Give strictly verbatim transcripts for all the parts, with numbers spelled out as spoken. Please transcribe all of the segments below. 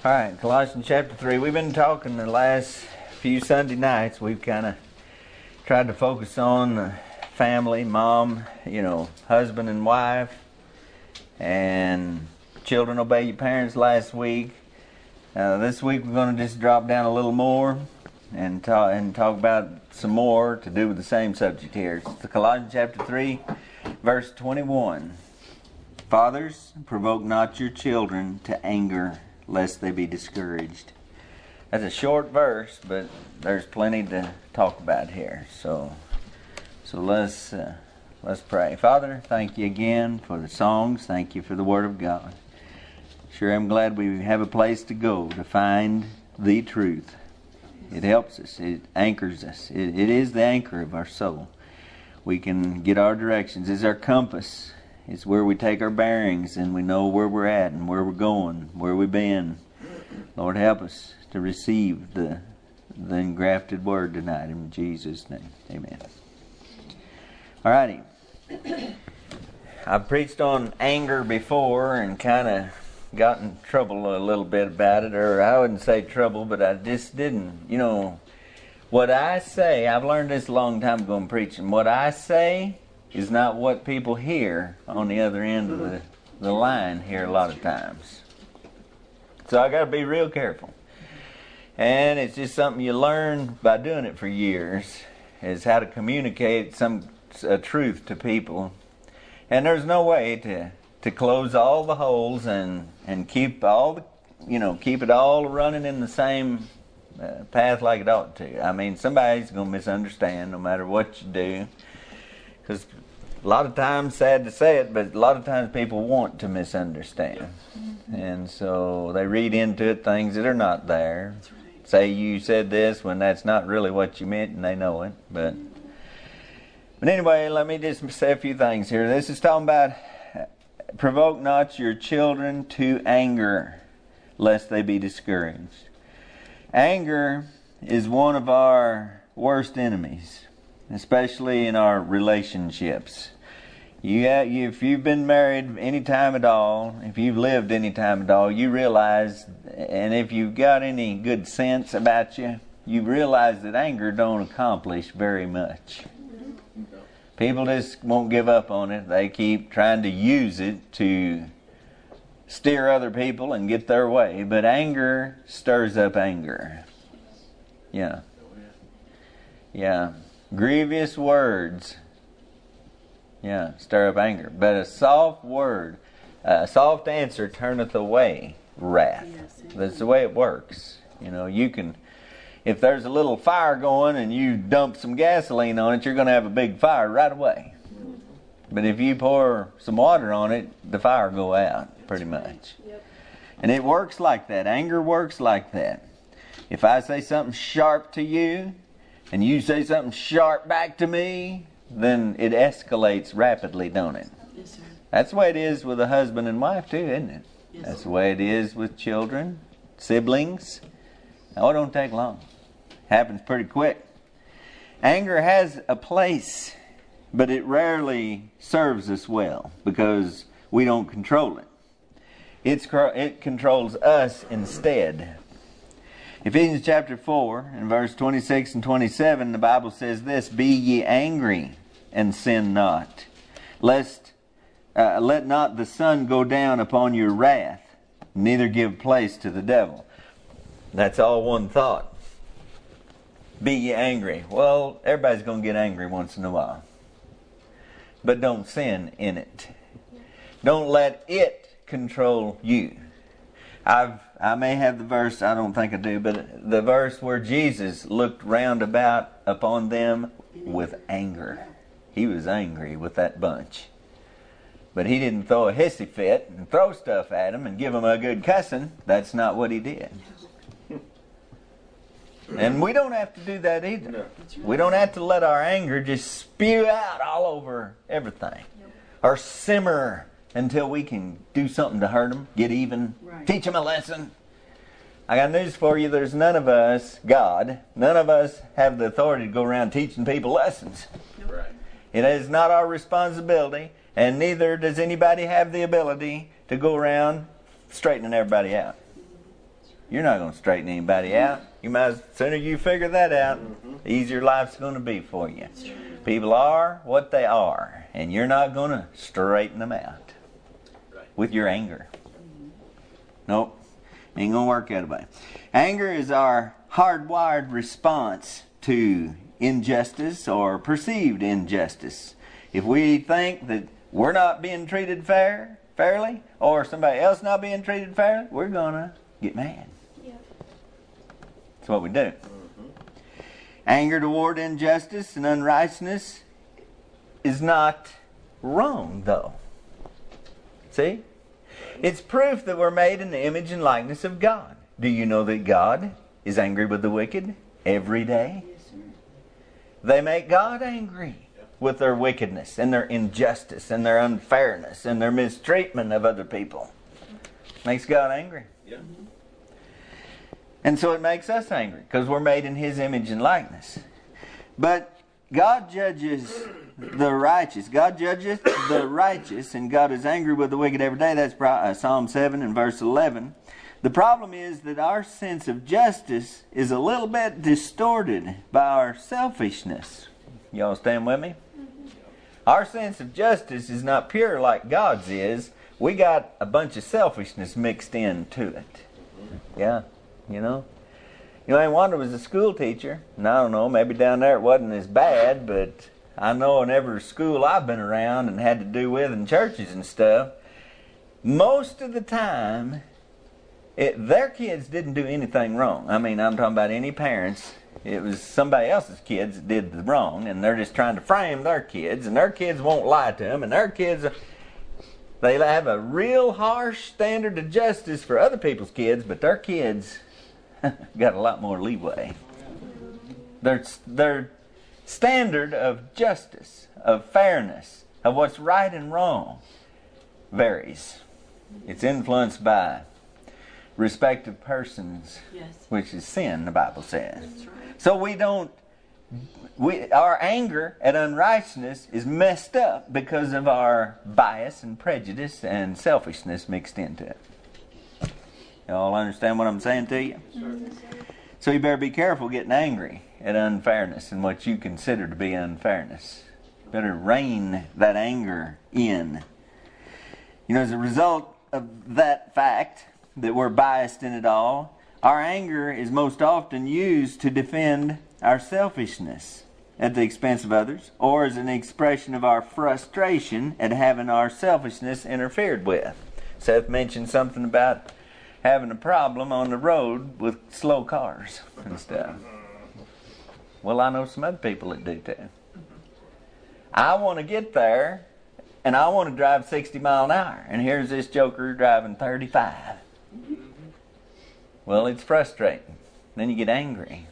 All right, Colossians chapter three. We've been talking the last few Sunday nights. We've kind of tried to focus on the family, mom, you know, husband and wife, and children obey your parents last week. Uh, this week we're going to just drop down a little more and talk and talk about some more to do with the same subject here. It's the Colossians chapter three, verse twenty-one. Fathers, provoke not your children to anger, lest they be discouraged. That's a short verse, but there's plenty to talk about here. So, so let's uh, let's pray. Father, thank you again for the songs. Thank you for the Word of God. Sure, I'm glad we have a place to go to find the truth. It helps us. It anchors us. It, it is the anchor of our soul. We can get our directions. It's our compass. It's where we take our bearings and we know where we're at and where we're going, where we've been. Lord, help us to receive the, the engrafted word tonight in Jesus' name. Amen. All righty. I've preached on anger before and kind of got in trouble a little bit about it, or I wouldn't say trouble, but I just didn't. You know, what I say, I've learned this a long time ago in preaching. What I say is not what people hear on the other end of the, the line here a lot of times. So I got to be real careful. And it's just something you learn by doing it for years, is how to communicate some a truth to people. And there's no way to to close all the holes and and keep all the, you know, keep it all running in the same uh, path like it ought to. I mean, somebody's going to misunderstand no matter what you do. Because a lot of times, sad to say it, but a lot of times people want to misunderstand. And so they read into it things that are not there. Right. Say you said this when that's not really what you meant, and they know it. But but anyway, let me just say a few things here. This is talking about provoke not your children to anger, lest they be discouraged. Anger is one of our worst enemies, especially in our relationships. You, if you've been married any time at all, if you've lived any time at all, you realize, and if you've got any good sense about you, you realize that anger don't accomplish very much. People just won't give up on it. They keep trying to use it to steer other people and get their way. But anger stirs up anger. Yeah. Yeah. Grievous words, yeah, stir up anger. But a soft word, a soft answer turneth away wrath. Yes, that's the way it works. You know, you can, if there's a little fire going and you dump some gasoline on it, you're going to have a big fire right away. But if you pour some water on it, the fire will go out pretty much. Yep. And it works like that. Anger works like that. If I say something sharp to you, and you say something sharp back to me, then it escalates rapidly, don't it? Yes, sir. That's the way it is with a husband and wife too, isn't it? Yes, That's sir. the way it is with children, siblings. Oh, it don't take long. Happens pretty quick. Anger has a place, but it rarely serves us well because we don't control it. It's, it controls us instead. Ephesians chapter four and verse twenty-six and twenty-seven, the Bible says this: Be ye angry and sin not, lest uh, let not the sun go down upon your wrath, neither give place to the devil. That's all one thought. Be ye angry. Well, everybody's going to get angry once in a while, but don't sin in it. Don't let it control you. I've I may have the verse, I don't think I do, but the verse where Jesus looked round about upon them with anger. He was angry with that bunch. But he didn't throw a hissy fit and throw stuff at them and give them a good cussing. That's not what he did. And we don't have to do that either. We don't have to let our anger just spew out all over everything. Or simmer until we can do something to hurt them, get even, right. Teach them a lesson. I got news for you. There's none of us, God, none of us have the authority to go around teaching people lessons. Right. It is not our responsibility, and neither does anybody have the ability to go around straightening everybody out. You're not going to straighten anybody out. You might, as sooner you figure that out, the easier life's going to be for you. People are what they are, and you're not going to straighten them out with your anger. Nope, ain't going to work that way. Anger is our hardwired response to injustice or perceived injustice. If we think that we're not being treated fair, fairly, or somebody else not being treated fairly, we're going to get mad. Yep. That's what we do. Mm-hmm. Anger toward injustice and unrighteousness is not wrong, though. See? It's proof that we're made in the image and likeness of God. Do you know that God is angry with the wicked every day? Yes, sir. They make God angry with their wickedness and their injustice and their unfairness and their mistreatment of other people. Makes God angry. Yeah. And so it makes us angry because we're made in His image and likeness. But God judges the righteous. God judges the righteous, and God is angry with the wicked every day. That's Psalm seven and verse eleven. The problem is that our sense of justice is a little bit distorted by our selfishness. Y'all stand with me? Our sense of justice is not pure like God's is. We got a bunch of selfishness mixed into it. Yeah, you know. You know, I Wanda was a school teacher, and I don't know, maybe down there it wasn't as bad, but I know in every school I've been around and had to do with in churches and stuff, most of the time, it, their kids didn't do anything wrong. I mean, I'm talking about any parents. It was somebody else's kids that did the wrong, and they're just trying to frame their kids, and their kids won't lie to them, and their kids, they have a real harsh standard of justice for other people's kids, but their kids got a lot more leeway. Their, their standard of justice, of fairness, of what's right and wrong varies. It's influenced by respect of persons, yes, which is sin, the Bible says. That's right. So we don't, we our anger at unrighteousness is messed up because of our bias and prejudice and selfishness mixed into it. Y'all understand what I'm saying to you? Yes, so you better be careful getting angry at unfairness and what you consider to be unfairness. Better rein that anger in. You know, as a result of that fact, that we're biased in it all, our anger is most often used to defend our selfishness at the expense of others, or as an expression of our frustration at having our selfishness interfered with. Seth mentioned something about having a problem on the road with slow cars and stuff. Well, I know some other people that do too. I want to get there, and I want to drive sixty mile an hour, and here's this joker driving thirty-five. Well, it's frustrating. Then you get angry.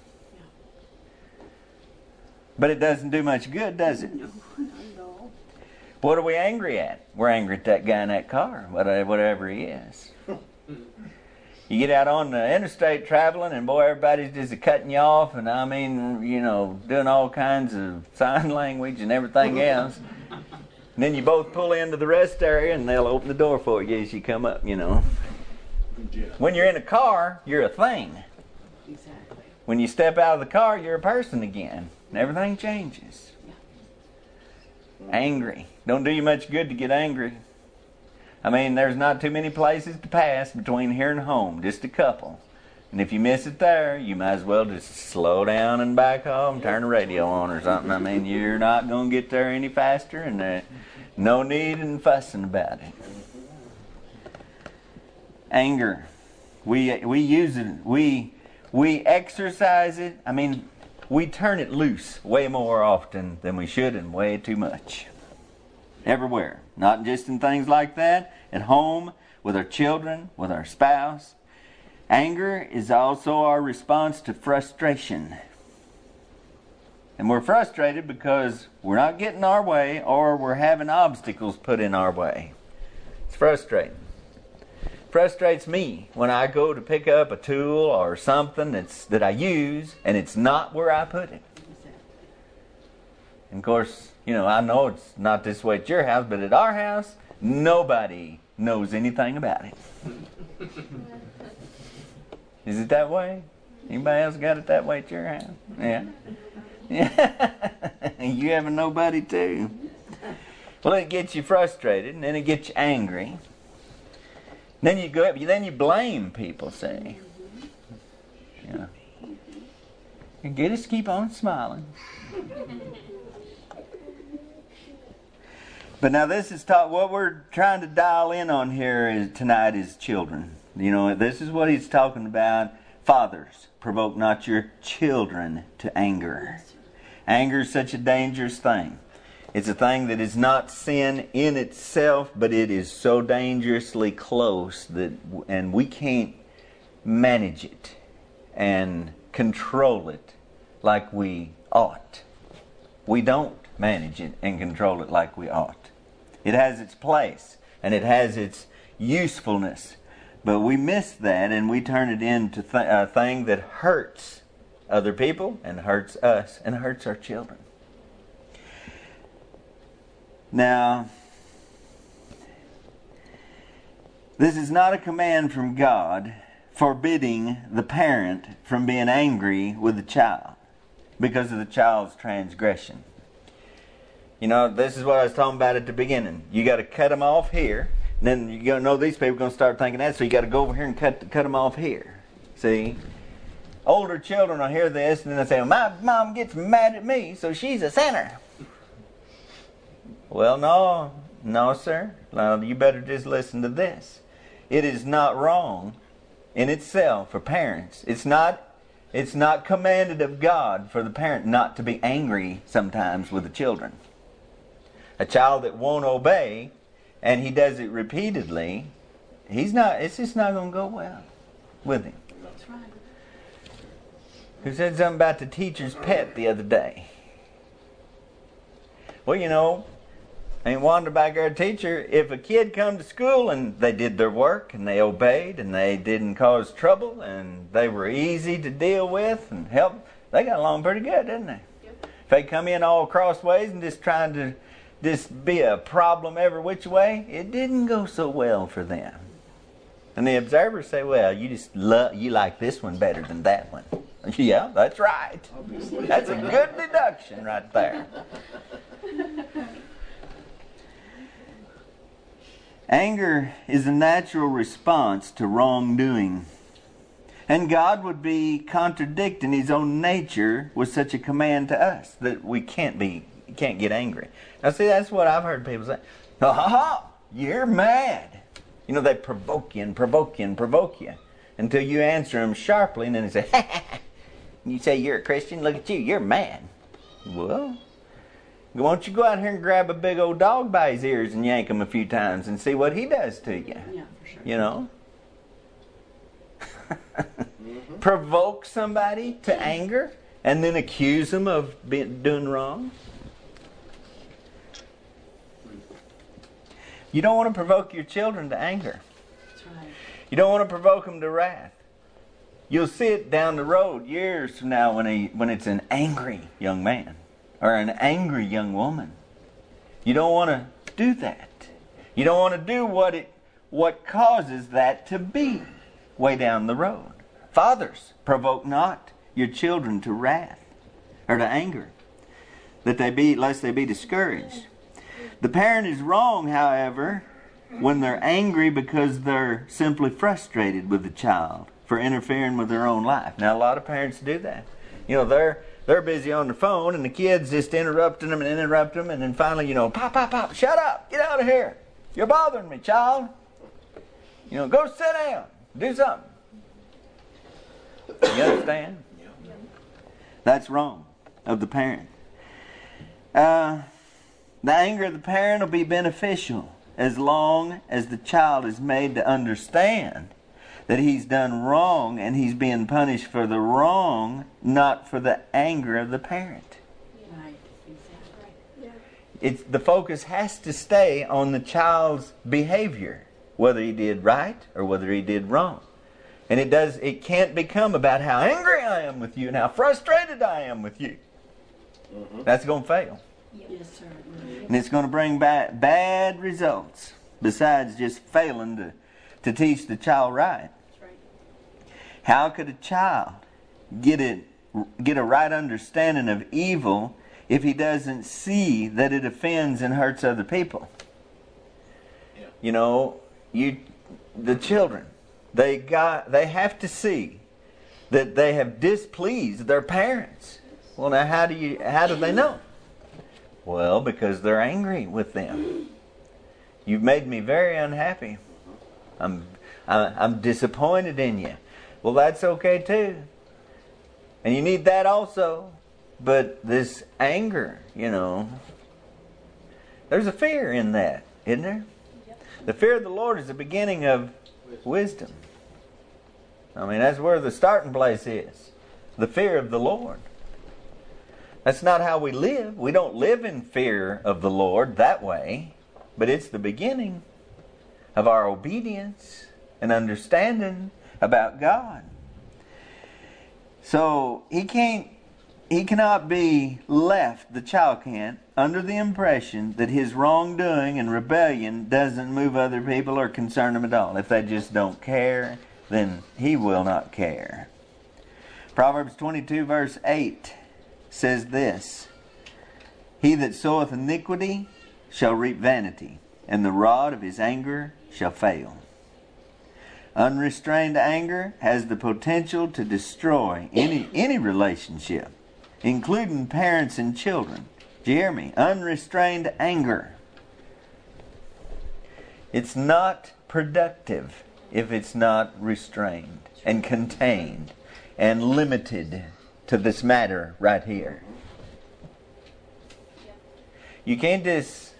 But it doesn't do much good, does it? No, not at all. What are we angry at? We're angry at that guy in that car, whatever he is. You get out on the interstate traveling, and boy, everybody's just cutting you off, and I mean, you know, doing all kinds of sign language and everything else. And then you both pull into the rest area, and they'll open the door for you as you come up, you know. When you're in a car, you're a thing. Exactly. When you step out of the car, you're a person again. And everything changes. Yeah. Angry. Don't do you much good to get angry. I mean, there's not too many places to pass between here and home. Just a couple. And if you miss it there, you might as well just slow down and back home, turn the radio on or something. I mean, you're not going to get there any faster, and there's no need in fussing about it. Anger, we we use it, we we exercise it. I mean, we turn it loose way more often than we should, and way too much. Everywhere, not just in things like that. At home, with our children, with our spouse. Anger is also our response to frustration, and we're frustrated because we're not getting our way, or we're having obstacles put in our way. It's frustrating. Frustrates me when I go to pick up a tool or something that's that I use, and it's not where I put it. And of course, you know, I know it's not this way at your house, but at our house, nobody knows anything about it. Is it that way? Anybody else got it that way at your house? Yeah. Yeah. You having nobody too? Well, it gets you frustrated, and then it gets you angry. Then you go up, then you blame people, see. Yeah. And get us to keep on smiling. But now this is taught, what we're trying to dial in on here is tonight is children. You know, this is what he's talking about. Fathers, provoke not your children to anger. Anger is such a dangerous thing. It's a thing that is not sin in itself, but it is so dangerously close that, and we can't manage it and control it like we ought. We don't manage it and control it like we ought. It has its place and it has its usefulness, but we miss that and we turn it into th- a thing that hurts other people and hurts us and hurts our children. Now, this is not a command from God forbidding the parent from being angry with the child because of the child's transgression. You know, this is what I was talking about at the beginning. You got to cut them off here, and then you got to know these people are going to start thinking that, so you got to go over here and cut cut them off here. See? Older children will hear this, and then they say, well, my mom gets mad at me, so she's a sinner. Well, no, no, sir. Now, you better just listen to this. It is not wrong in itself for parents. It's not, it's not commanded of God for the parent not to be angry sometimes with the children. A child that won't obey, and he does it repeatedly, he's not. It's just not going to go well with him. That's right. Who said something about the teacher's pet the other day? Well, you know, ain't wonder back our teacher, if a kid come to school and they did their work and they obeyed and they didn't cause trouble and they were easy to deal with and help, they got along pretty good, didn't they? Yep. If they come in all crossways and just trying to just be a problem every which way, it didn't go so well for them. And the observers say, well, you just love, you like this one better than that one. Yeah, that's right. Obviously. That's a good deduction right there. Anger is a natural response to wrongdoing. And God would be contradicting His own nature with such a command to us that we can't be, can't get angry. Now see, that's what I've heard people say. Ha ha ha! You're mad. You know, they provoke you and provoke you and provoke you until you answer them sharply, and then they say, ha ha ha! You say you're a Christian, look at you, you're mad. Well, why don't you go out here and grab a big old dog by his ears and yank him a few times and see what he does to you? Yeah, for sure. You know? Mm-hmm. Provoke somebody to anger and then accuse them of being, doing wrong. You don't want to provoke your children to anger. That's right. You don't want to provoke them to wrath. You'll see it down the road years from now when, he, when it's an angry young man or an angry young woman. You don't want to do that. You don't want to do what it what causes that to be way down the road. Fathers, provoke not your children to wrath or to anger, that they be lest they be discouraged. The parent is wrong, however, when they're angry because they're simply frustrated with the child for interfering with their own life. Now, a lot of parents do that. You know, they're they're busy on the phone, and the kid's just interrupting them and interrupting them, and then finally, you know, pop, pop, pop, shut up, get out of here. You're bothering me, child. You know, go sit down, do something. You understand? That's wrong of the parent. Uh, the anger of the parent will be beneficial as long as the child is made to understand that he's done wrong and he's being punished for the wrong, not for the anger of the parent. Right, exactly. Yeah. It's, the focus has to stay on the child's behavior, whether he did right or whether he did wrong. And it does. It can't become about how angry I am with you and how frustrated I am with you. Mm-hmm. That's going to fail. Yes, sir. Mm-hmm. And it's going to bring back bad results besides just failing to, to teach the child right. That's right. How could a child get it, get a right understanding of evil if he doesn't see that it offends and hurts other people? Yeah. You know, you, the children, they got, they have to see that they have displeased their parents. Well, now how do you, how do they know? Well, because they're angry with them. You've made me very unhappy. I'm, I, I'm disappointed in you. Well, that's okay too. And you need that also. But this anger, you know, there's a fear in that, isn't there? The fear of the Lord is the beginning of wisdom. I mean, that's where the starting place is. The fear of the Lord. That's not how we live. We don't live in fear of the Lord that way. But it's the beginning of our obedience and understanding about God. So he can't, he cannot be left, the child can't, under the impression that his wrongdoing and rebellion doesn't move other people or concern him at all. If they just don't care, then he will not care. Proverbs twenty-two verse eight says this: He that soweth iniquity shall reap vanity, and the rod of his anger shall fail. Unrestrained anger has the potential to destroy any any relationship, including parents and children. Do you hear me? Unrestrained anger. It's not productive if it's not restrained and contained and limited to this matter right here. You can't just...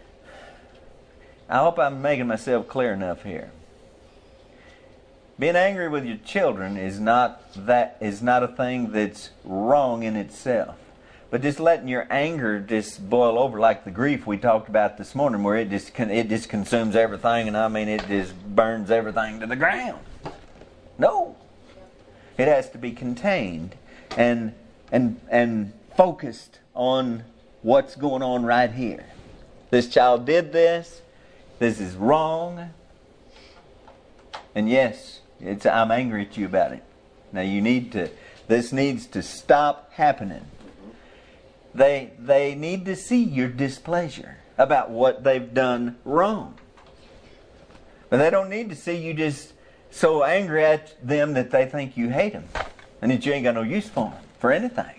I hope I'm making myself clear enough here. Being angry with your children is not that is not a thing that's wrong in itself. But just letting your anger just boil over like the grief we talked about this morning, where it just it just consumes everything, and I mean it just burns everything to the ground. No. It has to be contained and and and focused on what's going on right here. This child did this. This is wrong. And yes, it's I'm angry at you about it. Now you need to this needs to stop happening. They they need to see your displeasure about what they've done wrong. But they don't need to see you just so angry at them that they think you hate them and that you ain't got no use for them for anything.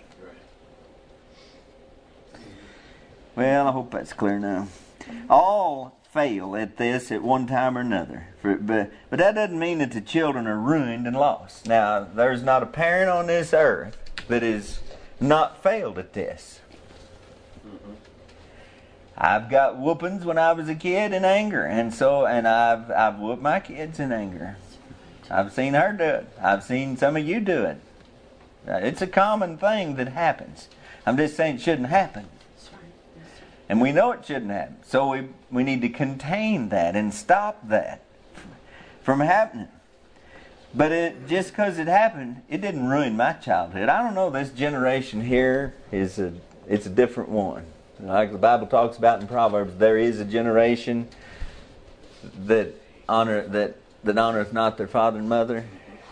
Well, I hope that's clear now. All fail at this at one time or another. For, but, but that doesn't mean that the children are ruined and lost. Now, there's not a parent on this earth that has not failed at this. Mm-hmm. I've got whoopings when I was a kid in anger, and so and I've I've whooped my kids in anger. I've seen her do it. I've seen some of you do it. It's a common thing that happens. I'm just saying it shouldn't happen. And we know it shouldn't happen. So we, we need to contain that and stop that from happening. But it just because it happened, it didn't ruin my childhood. I don't know, this generation here is a it's a different one. Like the Bible talks about in Proverbs, there is a generation that honor that, that honoreth not their father and mother.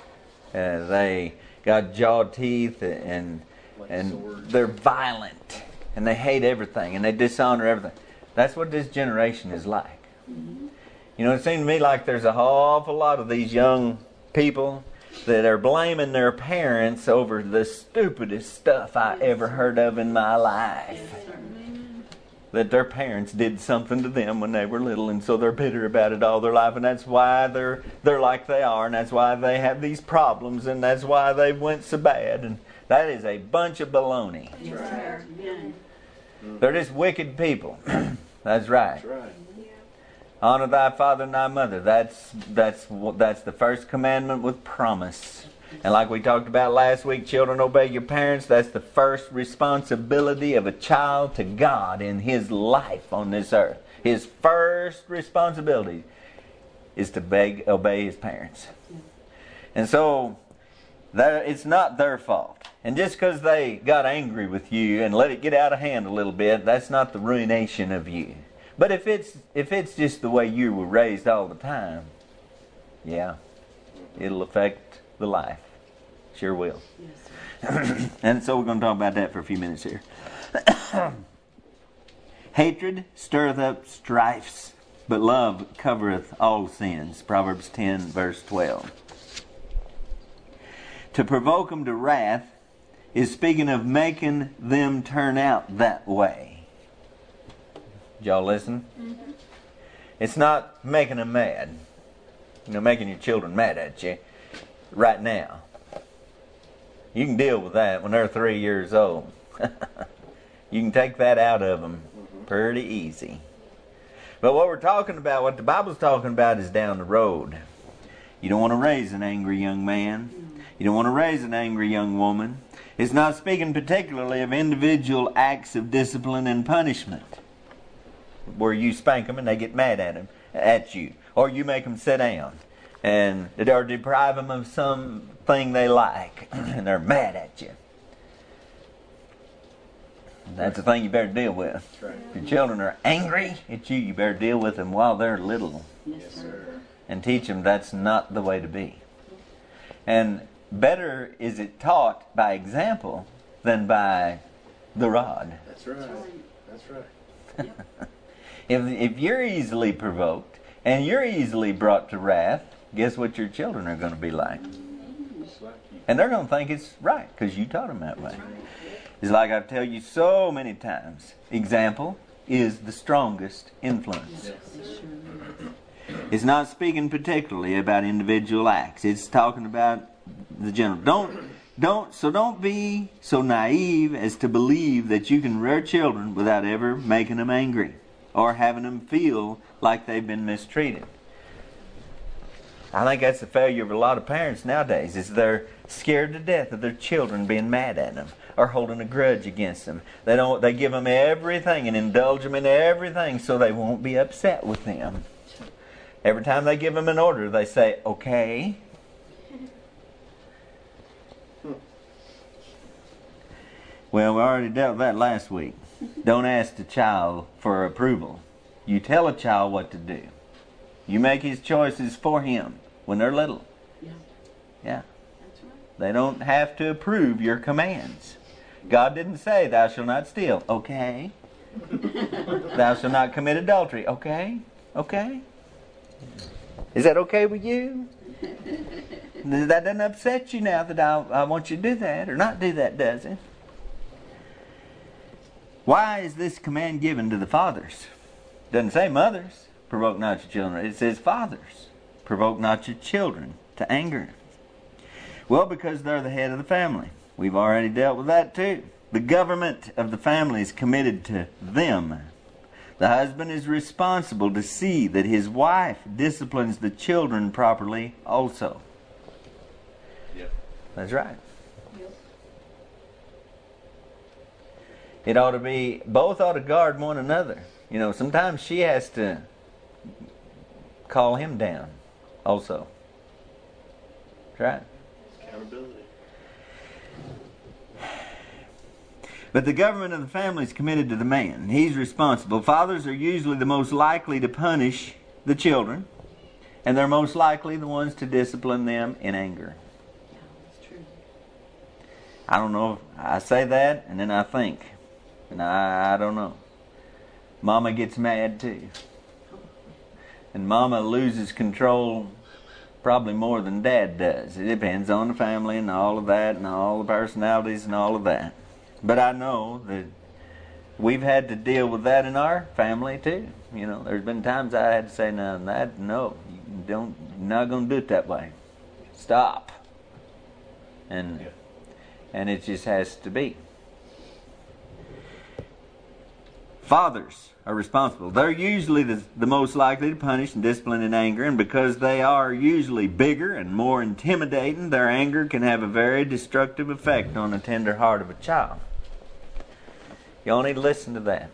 Uh, they got jawed teeth and and they're violent. And they hate everything, and they dishonor everything. That's what this generation is like. Mm-hmm. You know, it seems to me like there's an awful lot of these young people that are blaming their parents over the stupidest stuff I ever heard of in my life. That their parents did something to them when they were little, and so they're bitter about it all their life, and that's why they're they're like they are, and that's why they have these problems, and that's why they went so bad. And that is a bunch of baloney. That's right. They're just wicked people. That's right. That's right. Honor thy father and thy mother. That's that's that's the first commandment with promise. And like we talked about last week, children, obey your parents. That's the first responsibility of a child to God in his life on this earth. His first responsibility is to beg, obey his parents. And so it's not their fault. And just because they got angry with you and let it get out of hand a little bit, that's not the ruination of you. But if it's if it's just the way you were raised all the time, yeah, it'll affect the life. Sure will. Yes, sir. And so we're going to talk about that for a few minutes here. Hatred stirreth up strifes, but love covereth all sins. Proverbs ten, verse twelve. To provoke them to wrath is speaking of making them turn out that way. Did y'all listen? Mm-hmm. It's not making them mad. You know, making your children mad at you right now. You can deal with that when they're three years old. You can take that out of them pretty easy. But what we're talking about, what the Bible's talking about, is down the road. You don't want to raise an angry young man. You don't want to raise an angry young woman. It's not speaking particularly of individual acts of discipline and punishment, where you spank them and they get mad at them, at you, or you make them sit down, and or deprive them of something they like, and they're mad at you. That's the thing you better deal with. That's right. If your children are angry at you, you better deal with them while they're little, Yes, sir. and teach them that's not the way to be. And better is it taught by example than by the rod. That's right. That's right. If if you're easily provoked and you're easily brought to wrath, guess what your children are going to be like? Just like you. And they're going to think it's right because you taught them that way. It's like I tell you so many times, example is the strongest influence. Yes. It sure is. It's not speaking particularly about individual acts. It's talking about the general. Don't don't so don't be so naive as to believe that you can rear children without ever making them angry or having them feel like they've been mistreated. I think that's the failure of a lot of parents nowadays, is they're scared to death of their children being mad at them or holding a grudge against them. They don't. They give them everything and indulge them in everything so they won't be upset with them. Every time they give them an order, they say, okay. Well, we already dealt with that last week. Don't ask the child for approval. You tell a child what to do. You make his choices for him when they're little. Yeah, Yeah. that's right. They don't have to approve your commands. God didn't say, thou shalt not steal. Okay. Thou shalt not commit adultery. Okay. Okay. Is that okay with you? That doesn't upset you now that I, I want you to do that or not do that, does it? Why is this command given to the fathers? It doesn't say mothers, provoke not your children. It says fathers, provoke not your children to anger. Well, because they're the head of the family. We've already dealt with that too. The government of the family is committed to them. The husband is responsible to see that his wife disciplines the children properly also. Yep. That's right. Yep. It ought to be, both ought to guard one another. You know, sometimes she has to call him down also. That's right. Accountability. But the government of the family is committed to the man. He's responsible. Fathers are usually the most likely to punish the children, and they're most likely the ones to discipline them in anger. Yeah, that's true. I don't know. I say that, and then I think, and I, I don't know. Mama gets mad too. And Mama loses control probably more than Dad does. It depends on the family and all of that and all the personalities and all of that. But I know that we've had to deal with that in our family too. You know, there's been times I had to say, no, that, no, you don't, you're not going to do it that way. Stop. And Yeah. and it just has to be. Fathers are responsible. They're usually the, the most likely to punish and discipline in anger, and because they are usually bigger and more intimidating, their anger can have a very destructive effect on the tender heart of a child. Y'all need to listen to that.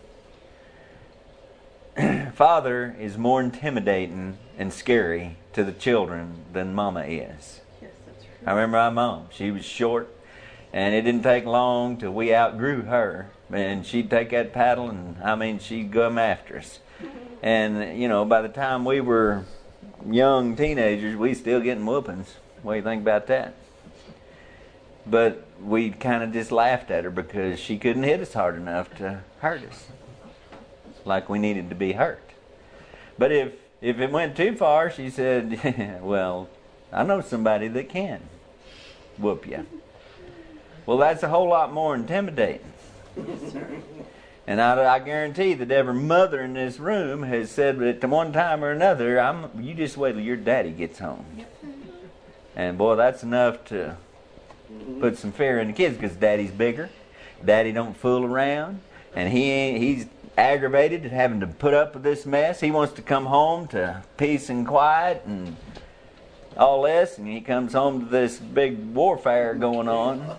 Father is more intimidating and scary to the children than Mama is. Yes, that's true. I remember my mom. She was short, and it didn't take long till we outgrew her. And she'd take that paddle, and I mean, she'd come after us. And, you know, by the time we were young teenagers, we still getting whoopings. What do you think about that? But we kind of just laughed at her because she couldn't hit us hard enough to hurt us like we needed to be hurt. But if if it went too far, she said, well, I know somebody that can whoop you. Well, that's a whole lot more intimidating. And I, I guarantee that every mother in this room has said that at one time or another, I'm, you just wait till your daddy gets home. And boy, that's enough to put some fear in the kids, because daddy's bigger. Daddy don't fool around. And he ain't, he's aggravated at having to put up with this mess. He wants to come home to peace and quiet and all this. And he comes home to this big warfare going on.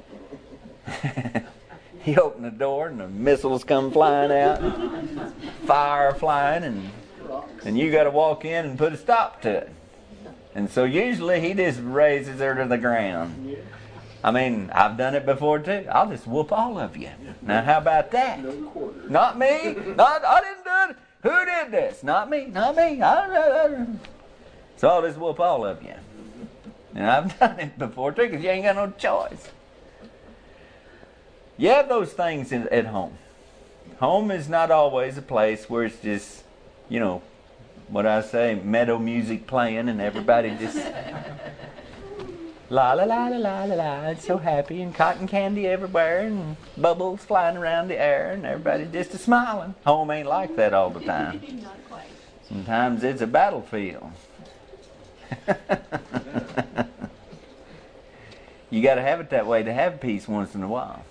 He opened the door and the missiles come flying out, and fire flying, and and you got to walk in and put a stop to it. And so usually he just raises her to the ground. I mean, I've done it before too. I'll just whoop all of you. Now how about that? Not me. Not I didn't do it. Who did this? Not me. Not me. I, I, I. So I'll just whoop all of you. And I've done it before too, because you ain't got no choice. You have those things in, at home. Home is not always a place where it's just, you know, what I say, meadow music playing and everybody just la la la la la la la. It's so happy, and cotton candy everywhere and bubbles flying around the air and everybody just a smiling. Home ain't like that all the time. Not quite. Sometimes it's a battlefield. You got to have it that way to have peace once in a while.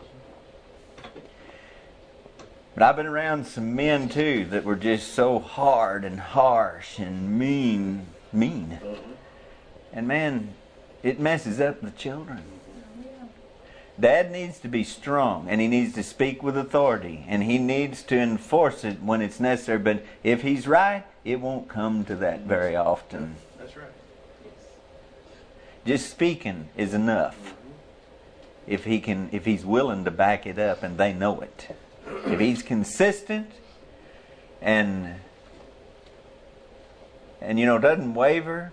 But I've been around some men too that were just so hard and harsh and mean, mean. And man, it messes up the children. Dad needs to be strong, and he needs to speak with authority, and he needs to enforce it when it's necessary. But if he's right, it won't come to that very often. That's right. Just speaking is enough. If he can, if he's willing to back it up, and they know it. If he's consistent and and you know doesn't waver,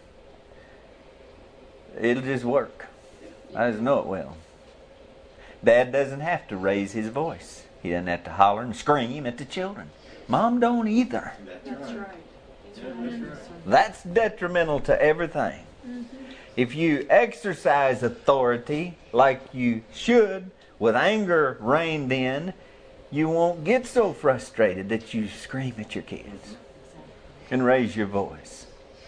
it'll just work. I just know it will. Dad doesn't have to raise his voice. He doesn't have to holler and scream at the children. Mom don't either. That's, That's right. right. It's Yeah, one that's hundred right. percent. That's detrimental to everything. Mm-hmm. If you exercise authority like you should, with anger reined in, you won't get so frustrated that you scream at your kids and raise your voice.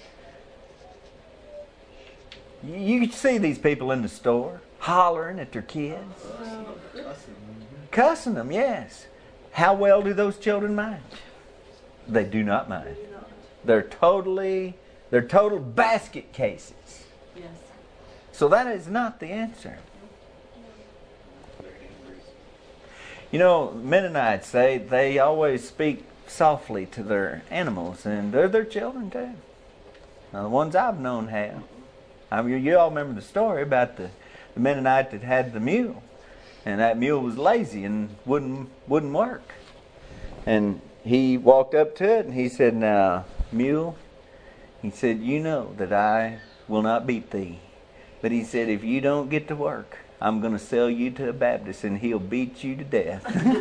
You see these people in the store hollering at their kids. Cussing them, yes. How well do those children mind? They do not mind. They're totally, they're total basket cases. Yes. So that is not the answer. You know, Mennonites say they always speak softly to their animals, and they're their children too. Now, the ones I've known have. I mean, you all remember the story about the, the Mennonite that had the mule, and that mule was lazy and wouldn't wouldn't work. And he walked up to it and he said, "Now, mule," he said, "you know that I will not beat thee, but he said, if you don't get to work, I'm going to sell you to a Baptist and he'll beat you to death."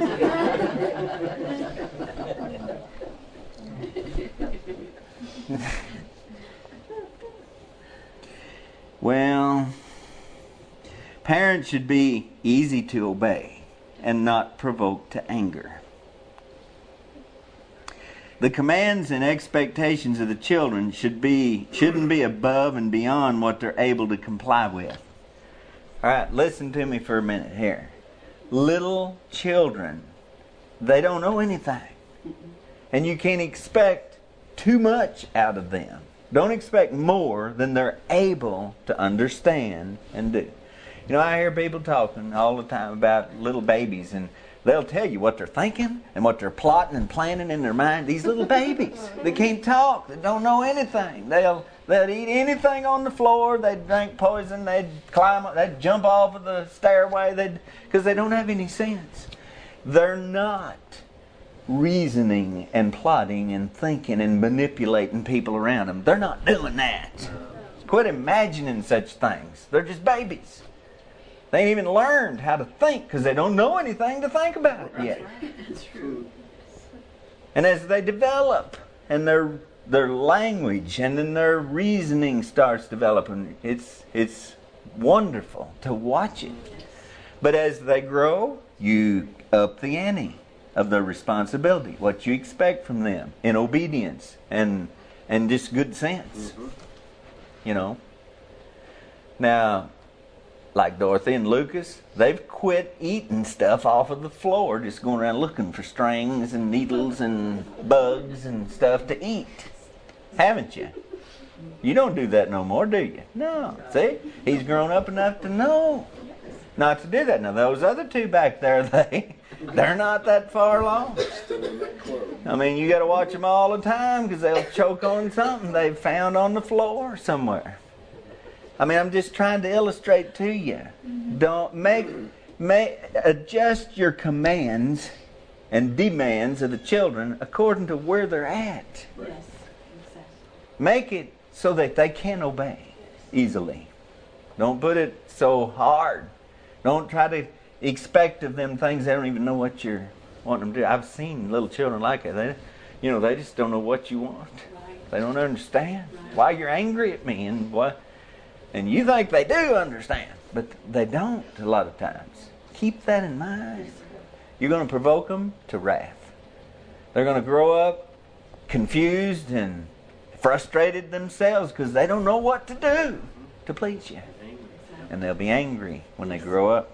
Well, parents should be easy to obey and not provoked to anger. The commands and expectations of the children should be shouldn't be above and beyond what they're able to comply with. All right, listen to me for a minute here. Little children, they don't know anything. And you can't expect too much out of them. Don't expect more than they're able to understand and do. You know, I hear people talking all the time about little babies, and they'll tell you what they're thinking and what they're plotting and planning in their mind. These little babies, they can't talk, they don't know anything. They'll they'll eat anything on the floor. They'd drink poison. They'd climb, they'd jump off of the stairway. They'd because they don't have any sense. They're not reasoning and plotting and thinking and manipulating people around them. They're not doing that. Quit imagining such things. They're just babies. They ain't even learned how to think because they don't know anything to think about it yet. That's true. And as they develop and their their language and then their reasoning starts developing, it's it's wonderful to watch it. But as they grow, you up the ante of their responsibility, what you expect from them in obedience and and just good sense. Mm-hmm. You know. Now, like Dorothy and Lucas, they've quit eating stuff off of the floor, just going around looking for strings and needles and bugs and stuff to eat. Haven't you? You don't do that no more, do you? No. See? He's grown up enough to know not to do that. Now, those other two back there, they, they're not that far along. I mean, you got to watch them all the time because they'll choke on something they've found on the floor somewhere. I mean, I'm just trying to illustrate to you. Don't make, make adjust your commands and demands of the children according to where they're at. Yes, exactly. Make it so that they can obey easily. Don't put it so hard. Don't try to expect of them things they don't even know what you're wanting them to do. I've seen little children like that. They, you know, they just don't know what you want. Right. They don't understand Right. why you're angry at me and what. And you think they do understand, but they don't a lot of times. Keep that in mind. You're going to provoke them to wrath. They're going to grow up confused and frustrated themselves because they don't know what to do to please you. And they'll be angry when they grow up.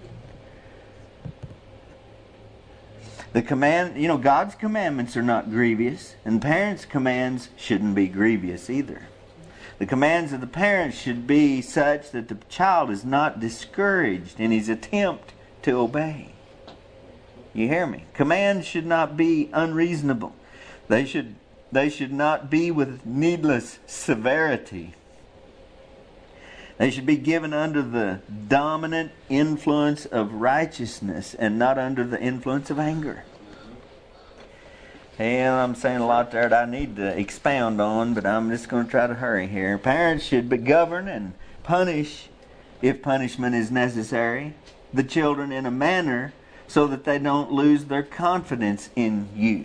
The command, you know, God's commandments are not grievous, and parents' commands shouldn't be grievous either. The commands of the parents should be such that the child is not discouraged in his attempt to obey. You hear me? Commands should not be unreasonable. They should, they should not be with needless severity. They should be given under the dominant influence of righteousness and not under the influence of anger. And I'm saying a lot there that I need to expound on, but I'm just going to try to hurry here. Parents should be govern and punish, if punishment is necessary, the children in a manner so that they don't lose their confidence in you.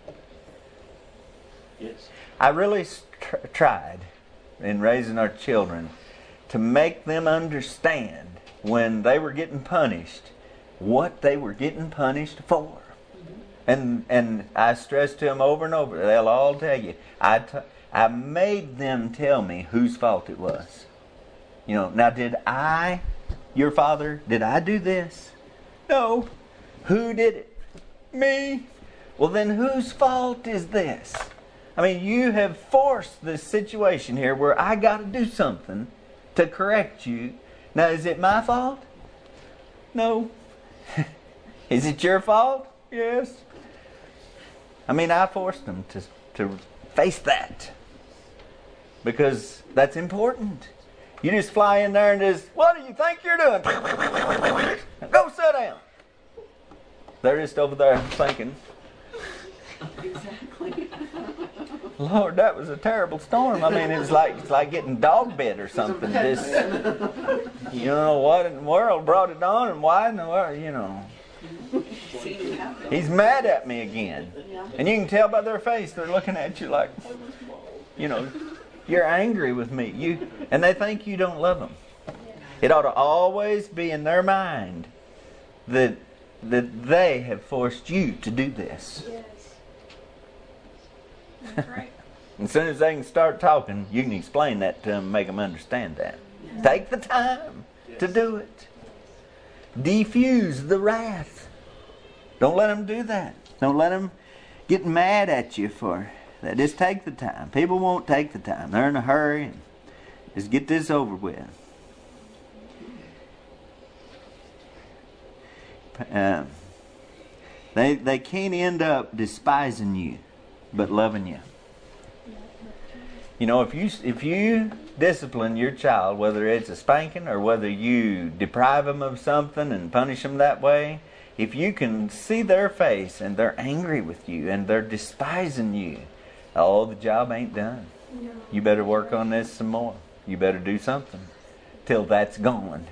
Yes. I really tr- tried in raising our children to make them understand when they were getting punished what they were getting punished for. And and I stress to them over and over, they'll all tell you, I, t- I made them tell me whose fault it was. You know, now did I, your father, did I do this? No. Who did it? Me. Well then whose fault is this? I mean, you have forced this situation here where I got to do something to correct you. Now is it my fault? No. Is it your fault? Yes. I mean, I forced them to, to face that because that's important. You just fly in there and just, what do you think you're doing? Go sit down. They're just over there thinking, Exactly. Lord, that was a terrible storm. I mean, it's like it's like getting dog bit or something. Just, you know what in the world brought it on and why in the world, you know. He's mad at me again. Yeah. And you can tell by their face, they're looking at you like, you know, you're angry with me. You, and they think you don't love them. It ought to always be in their mind that, that they have forced you to do this. Yes. That's right. As soon as they can start talking, you can explain that to them, make them understand that. Yeah. Take the time to do it. Defuse the wrath. Don't let them do that. Don't let them get mad at you for that. Just take the time. People won't take the time. They're in a hurry. And just get this over with. Uh, they they can't end up despising you, but loving you. You know, if you if you discipline your child, whether it's a spanking or whether you deprive them of something and punish them that way, if you can see their face and they're angry with you and they're despising you, oh, the job ain't done. No. You better work on this some more. You better do something till that's gone.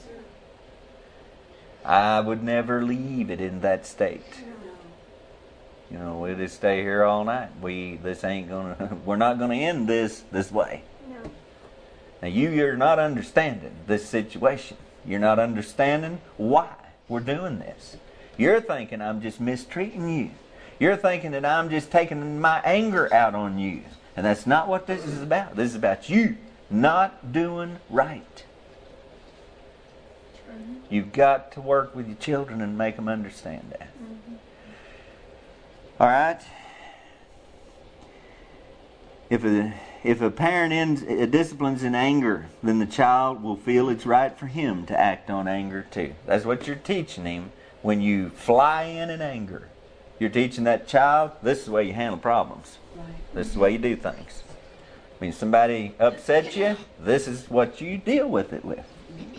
I would never leave it in that state. You know, we'll just stay here all night. We this ain't gonna. We're not gonna end this this way. No. Now you, you're not understanding this situation. You're not understanding why we're doing this. You're thinking I'm just mistreating you. You're thinking that I'm just taking my anger out on you, and that's not what this is about. This is about you not doing right. You've got to work with your children and make them understand that. Mm-hmm. All right? If a, if a parent ends, uh, disciplines in anger, then the child will feel it's right for him to act on anger too. That's what you're teaching him when you fly in in anger. You're teaching that child, this is the way you handle problems. Right. This is the way you do things. When somebody upsets you, this is what you deal with it with.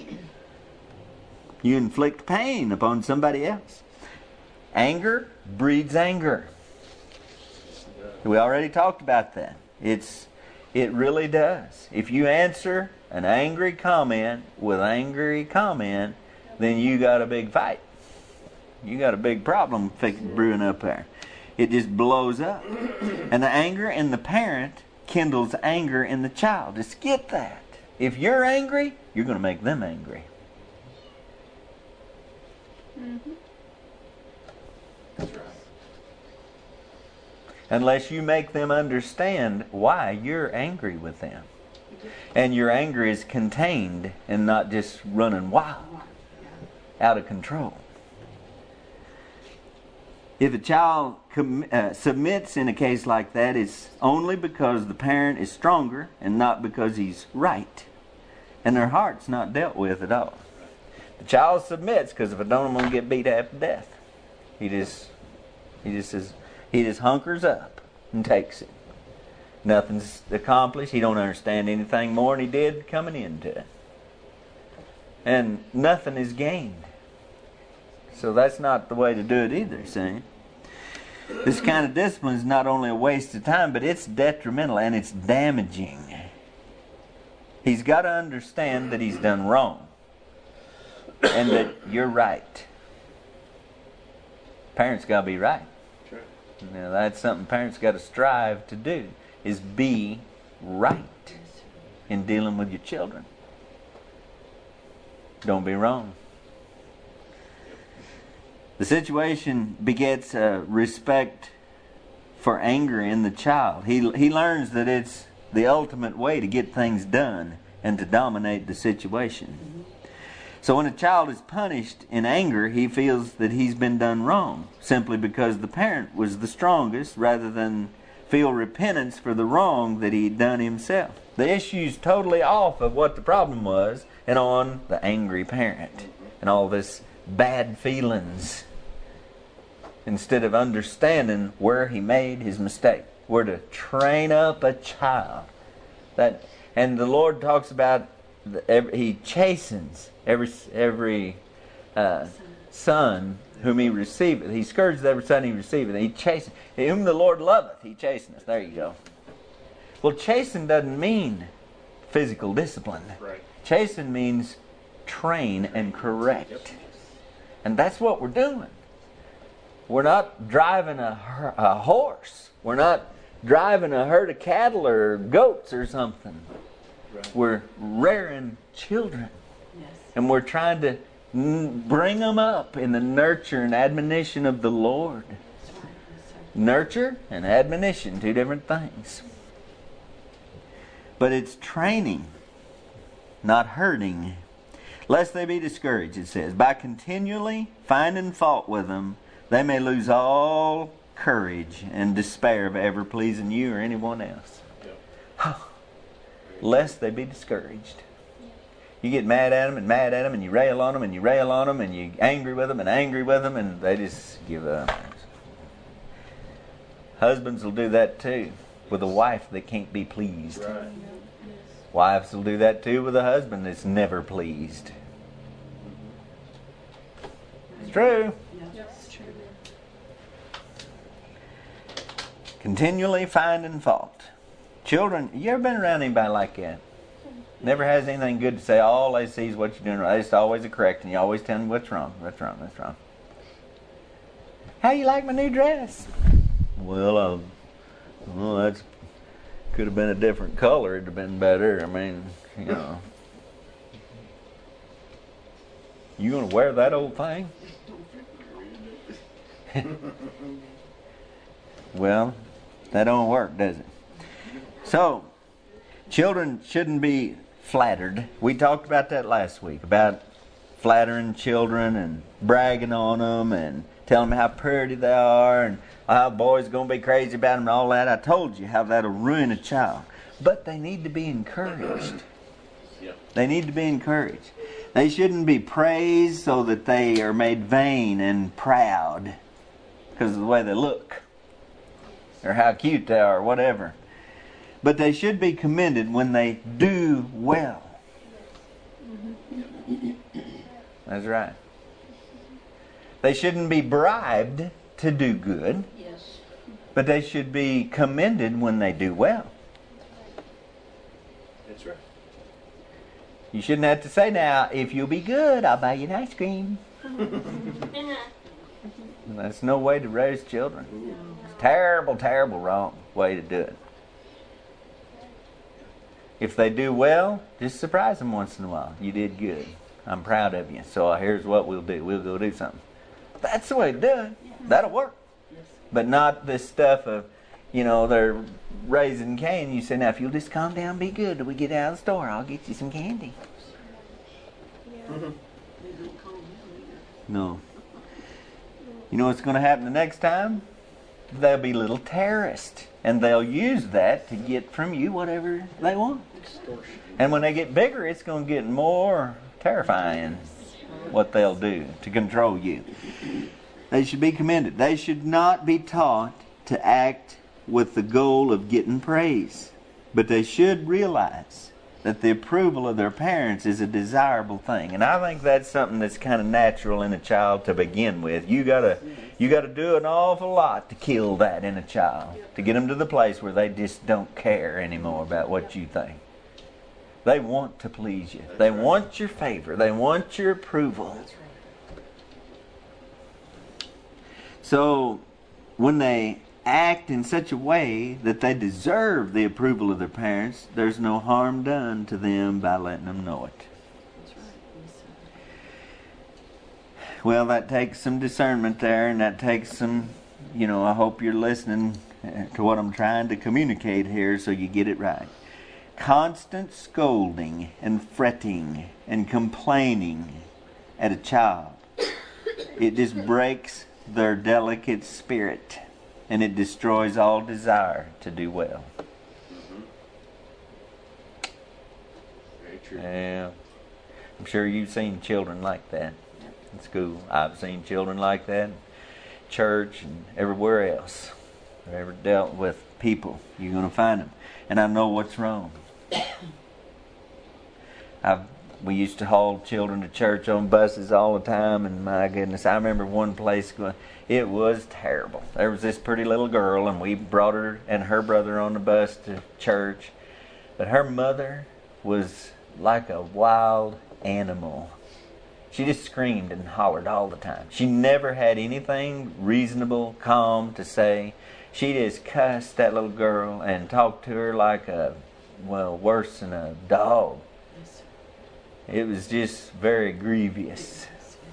You inflict pain upon somebody else. Anger breeds anger. We already talked about that. It's it really does. If you answer an angry comment with angry comment, then you got a big fight. You got a big problem brewing up there. It just blows up. And the anger in the parent kindles anger in the child. Just get that. If you're angry, you're going to make them angry. Mm-hmm. That's right. Unless you make them understand why you're angry with them. And your anger is contained and not just running wild, out of control. If a child com- uh, submits in a case like that, it's only because the parent is stronger and not because he's right. And their heart's not dealt with at all. The child submits because if I don't, I'm going to get beat half to death. He just, he just says, he just hunkers up and takes it. Nothing's accomplished. He don't understand anything more than he did coming into it. And nothing is gained. So that's not the way to do it either, see? This kind of discipline is not only a waste of time, but it's detrimental and it's damaging. He's got to understand that he's done wrong. And that you're right. Parents got to be right. Sure. Now that's something parents got to strive to do, is be right in dealing with your children. Don't be wrong. The situation begets a respect for anger in the child. He he learns that it's the ultimate way to get things done and to dominate the situation. So when a child is punished in anger, he feels that he's been done wrong, simply because the parent was the strongest, rather than feel repentance for the wrong that he'd done himself. The issue's totally off of what the problem was and on the angry parent and all this bad feelings, instead of understanding where he made his mistake. We're to train up a child. That, and the Lord talks about the, every, He chastens every every uh, son whom He receiveth. He scourges every son He receiveth. He chastens. Whom the Lord loveth, He chasteneth. There you go. Well, chasten doesn't mean physical discipline. Right. Chasten means train and correct. And that's what we're doing. We're not driving a, a horse. We're not driving a herd of cattle or goats or something. Right. We're rearing children. Yes. And we're trying to n- bring them up in the nurture and admonition of the Lord. That's right. Yes, sir. Nurture and admonition, two different things. But it's training, not hurting. Lest they be discouraged, it says, by continually finding fault with them, they may lose all courage and despair of ever pleasing you or anyone else. Yep. Lest they be discouraged. You get mad at them and mad at them, and you rail on them and you rail on them, and you angry with them and angry with them, and they just give up. Husbands will do that too with a wife that can't be pleased. Right. Wives will do that too with a husband that's never pleased. It's true. Yeah, that's true. Continually finding fault. Children, you ever been around anybody like that? Never has anything good to say. All they see is what you're doing right. They just always are correcting you. Always telling you what's wrong. What's wrong? What's wrong? How you like my new dress? Well, uh, well, that's could have been a different color. It'd have been better. I mean, you know. You gonna wear that old thing? Well, that don't work, does it? So, children shouldn't be flattered. We talked about that last week, about flattering children and bragging on them and telling them how pretty they are and how boys are going to be crazy about them and all that. I told you how that'll ruin a child. But they need to be encouraged. Yep. They need to be encouraged. They shouldn't be praised so that they are made vain and proud because of the way they look or how cute they are or whatever. But they should be commended when they do well. That's right. They shouldn't be bribed to do good, Yes. but they should be commended when they do well. That's right. You shouldn't have to say, now, if you'll be good, I'll buy you an ice cream. That's no way to raise children. It's a terrible, terrible wrong way to do it. If they do well, just surprise them once in a while. You did good. I'm proud of you. So here's what we'll do. We'll go do something. That's the way to do it. That'll work. But not this stuff of, you know, they're raising Cain. You say, now if you'll just calm down, be good till we get out of the store, I'll get you some candy. No. You know what's going to happen the next time? They'll be little terrorists. And they'll use that to get from you whatever they want. And when they get bigger, it's going to get more terrifying what they'll do to control you. They should be commended. They should not be taught to act with the goal of getting praise. But they should realize that the approval of their parents is a desirable thing. And I think that's something that's kind of natural in a child to begin with. You gotta, you gotta do an awful lot to kill that in a child, to get them to the place where they just don't care anymore about what you think. They want to please you. They want your favor. They want your approval. So when they act in such a way that they deserve the approval of their parents, there's no harm done to them by letting them know it. Well, that takes some discernment there, and that takes some, you know, I hope you're listening to what I'm trying to communicate here so you get it right. Constant scolding and fretting and complaining at a child, it just breaks their delicate spirit. And it destroys all desire to do well. Mm-hmm. Very true. Yeah. I'm sure you've seen children like that in school. I've seen children like that in church and everywhere else. If you've ever dealt with people, you're going to find them. And I know what's wrong. I've We used to haul children to church on buses all the time, and my goodness, I remember one place going, it was terrible. There was this pretty little girl, and we brought her and her brother on the bus to church, but her mother was like a wild animal. She just screamed and hollered all the time. She never had anything reasonable, calm to say. She just cussed that little girl and talked to her like a, well, worse than a dog. It was just very grievous.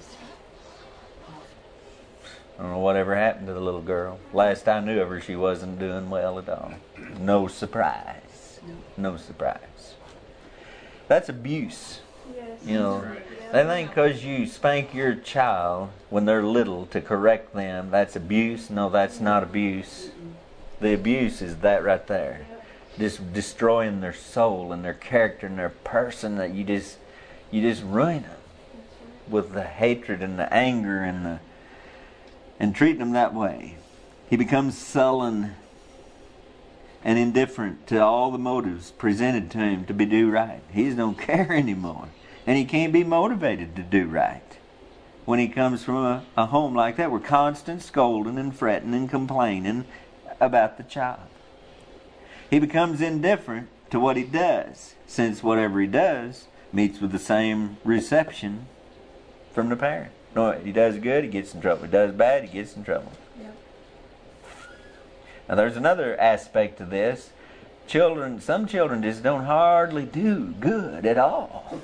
I don't know whatever happened to the little girl. Last I knew of her, she wasn't doing well at all. No surprise. No surprise. That's abuse. Yes. You know, they think because you spank your child when they're little to correct them, that's abuse. No, that's not abuse. The abuse is that right there. Just destroying their soul and their character and their person, that you just... You just ruin them with the hatred and the anger and the and treating them that way. He becomes sullen and indifferent to all the motives presented to him to be do right. He just don't care anymore, and he can't be motivated to do right when he comes from a, a home like that, where constant scolding and fretting and complaining about the child. He becomes indifferent to what he does, since whatever he does meets with the same reception from the parent. No, he does good, he gets in trouble. He does bad, he gets in trouble. Yep. Now there's another aspect to this. Children, some children just don't hardly do good at all.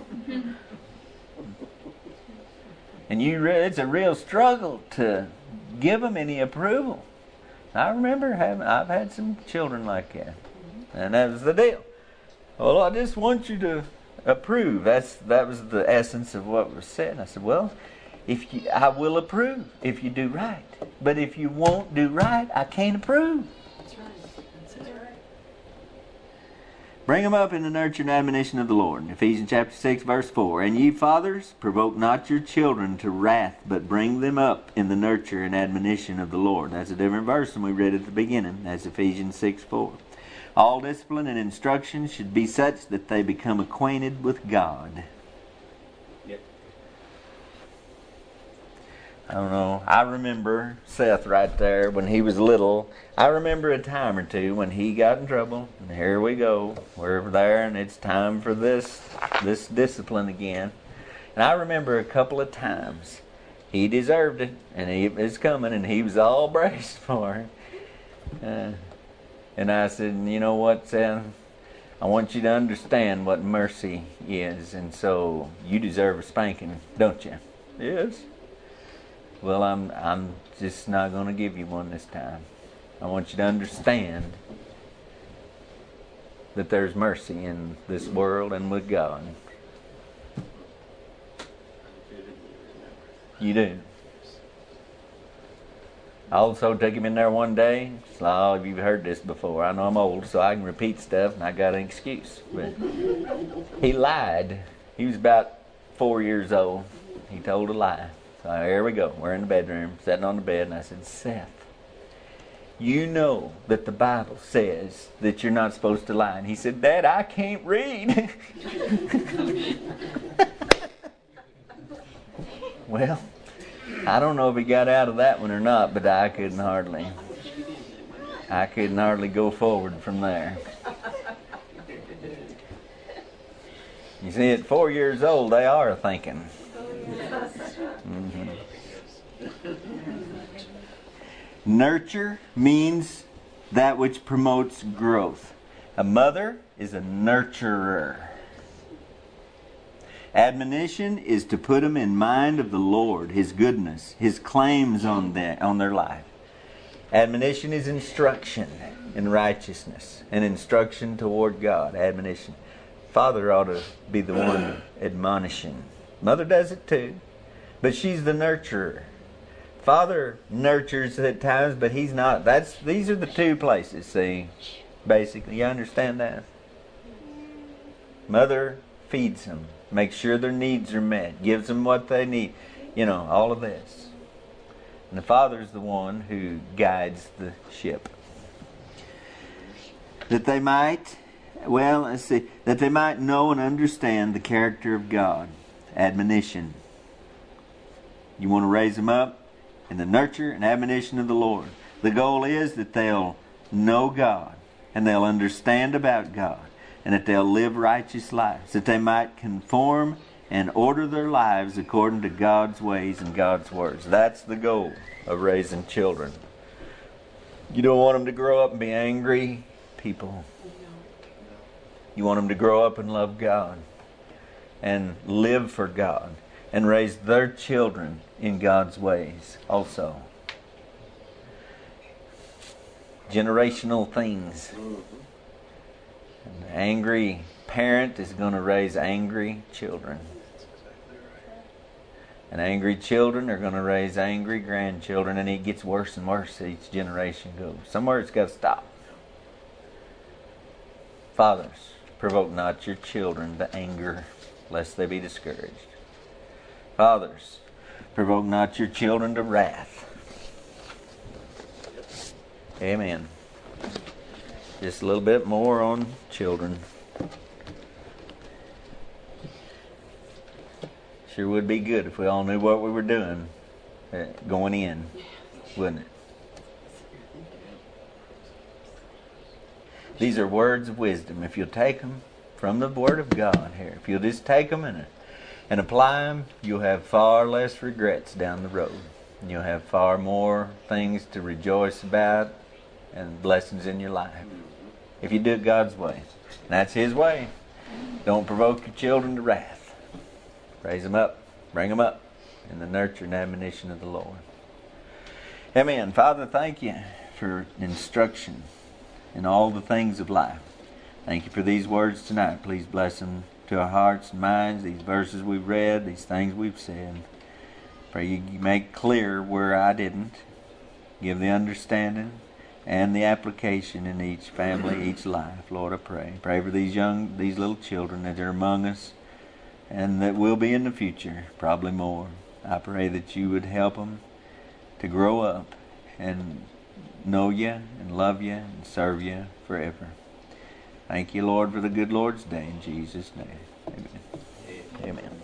And you, re- it's a real struggle to give them any approval. I remember having, I've had some children like that. And that was the deal. Well, I just want you to approve. That's that was the essence of what was said. And I said, well, if you, I will approve if you do right. But if you won't do right, I can't approve. That's right. That's right. Bring them up in the nurture and admonition of the Lord. Ephesians chapter six, verse four. And ye fathers, provoke not your children to wrath, but bring them up in the nurture and admonition of the Lord. That's a different verse than we read at the beginning. That's Ephesians six, four. All discipline and instruction should be such that they become acquainted with God. Yep. I don't know. I remember Seth right there when he was little. I remember a time or two when he got in trouble. And here we go. We're there and it's time for this, this discipline again. And I remember a couple of times he deserved it. And he was coming and he was all braced for it. Uh, And I said, you know what, Seth? I want you to understand what mercy is. And so you deserve a spanking, don't you? Yes. Well, I'm I'm just not going to give you one this time. I want you to understand that there's mercy in this world and with God. You do. I also took him in there one day. So, oh, you've heard this before. I know I'm old, so I can repeat stuff, and I got an excuse. But he lied. He was about four years old. He told a lie. So here we go. We're in the bedroom, sitting on the bed, and I said, Seth, you know that the Bible says that you're not supposed to lie. And he said, Dad, I can't read. Well, I don't know if he got out of that one or not, but I couldn't hardly, I couldn't hardly go forward from there. You see, at four years old, they are thinking. Mm-hmm. Nurture means that which promotes growth. A mother is a nurturer. Admonition is to put them in mind of the Lord, His goodness, His claims on their, on their life. Admonition is instruction in righteousness and instruction toward God. Admonition. Father ought to be the one admonishing. Mother does it too, but she's the nurturer. Father nurtures at times, but he's not. That's these are the two places, see, basically. You understand that? Mother feeds them. Makes sure their needs are met. Gives them what they need. You know, all of this. And the Father's the one who guides the ship. That they might, well, let's see, that they might know and understand the character of God. Admonition. You want to raise them up in the nurture and admonition of the Lord. The goal is that they'll know God and they'll understand about God. And that they'll live righteous lives, that they might conform and order their lives according to God's ways and God's words. That's the goal of raising children. You don't want them to grow up and be angry people. You want them to grow up and love God and live for God and raise their children in God's ways also. Generational things. An angry parent is going to raise angry children. And angry children are going to raise angry grandchildren, and it gets worse and worse as each generation goes. Somewhere it's got to stop. Fathers, provoke not your children to anger, lest they be discouraged. Fathers, provoke not your children to wrath. Amen. Just a little bit more on children. Sure would be good if we all knew what we were doing uh, going in, wouldn't it? These are words of wisdom. If you'll take them from the Word of God here, if you'll just take them and, and apply them, you'll have far less regrets down the road. And you'll have far more things to rejoice about and blessings in your life. If you do it God's way. And that's His way. Don't provoke your children to wrath. Raise them up. Bring them up in the nurture and admonition of the Lord. Amen. Father, thank you for instruction in all the things of life. Thank you for these words tonight. Please bless them to our hearts and minds, these verses we've read, these things we've said. Pray you make clear where I didn't. Give the understanding and the application in each family, each life. Lord, I pray. Pray for these young, these little children that are among us and that will be in the future, probably more. I pray that you would help them to grow up and know you and love you and serve you forever. Thank you, Lord, for the good Lord's day in Jesus' name. Amen. Amen.